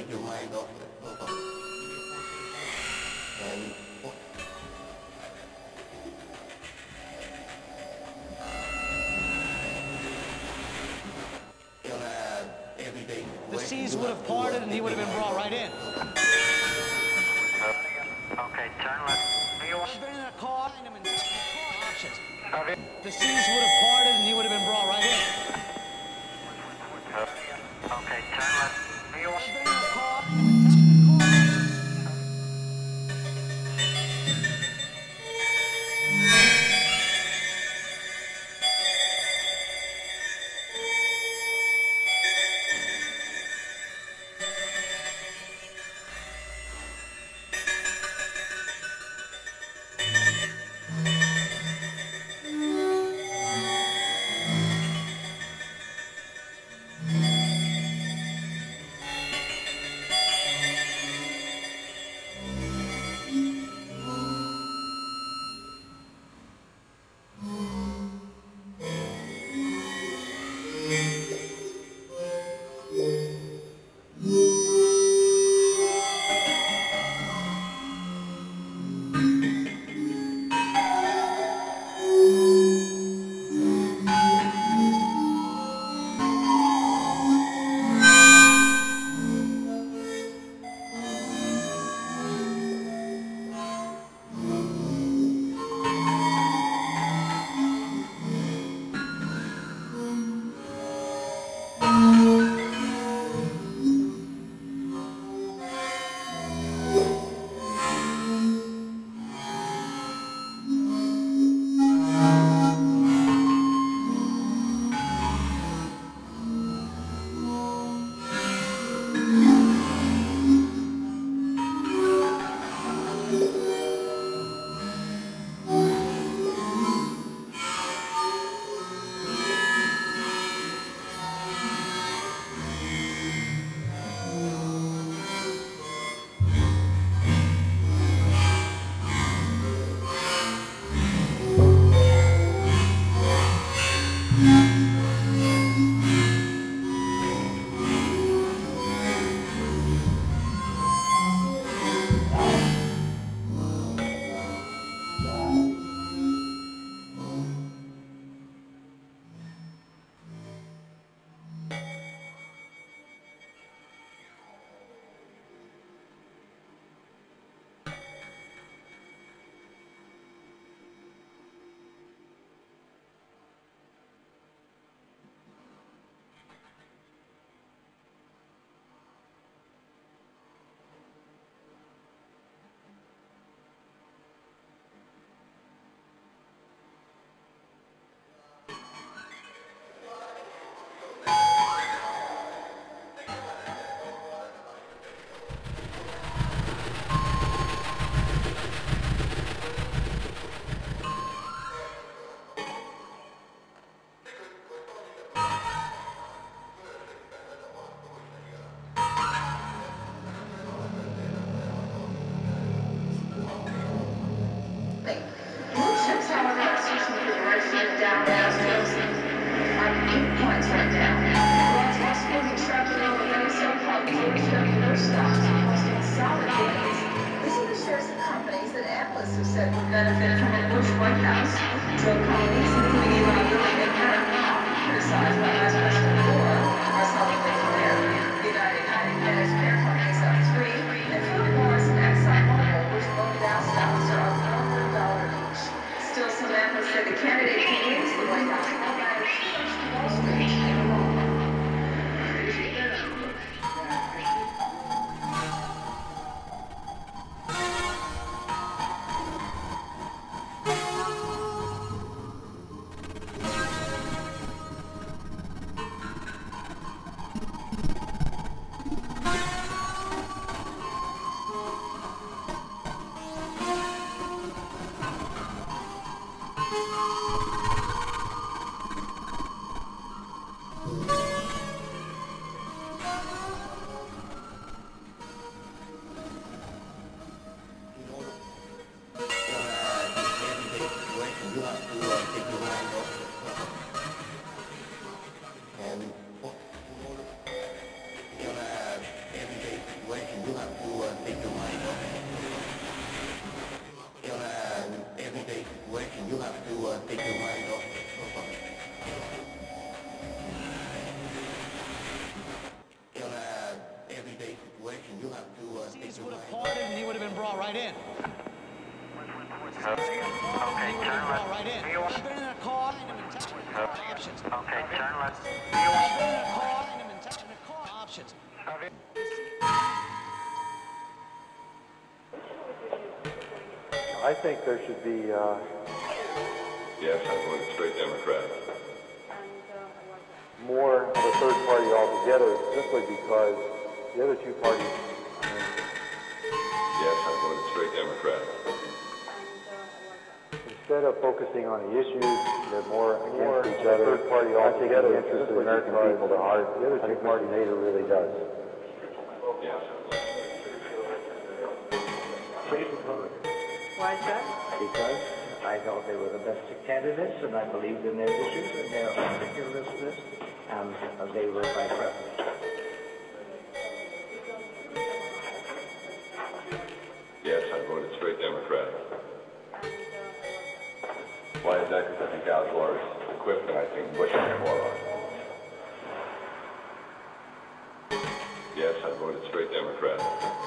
your mind off it. And the seas would have parted and he would have been brought right in. Okay, turn left. I've been in a car, find him and options. The seas would have parted and he would have been brought right in. Okay, turn left. I've been in a car, find him and Okay, turn left. Right in. I've been in a car, options. Okay, turn left. I've been in a car, options. I think there should be, Yes, I'm voting straight Democrat. more of a third party altogether, simply because the other two parties, Yes, I'm voting straight Democrat. instead of focusing on the issues, they're more against each other. Third party altogether, the interest of the American people to heart. The other two parties, Nader really does. Yes. Why is that? Because I thought they were the best candidates, and I believed in their issues and their particularness, and they were my preference. Yes, I voted straight Democrat. Why is that? Because I think Al Gore is equipped, and I think Bush is a moron. Yes, I voted straight Democrat.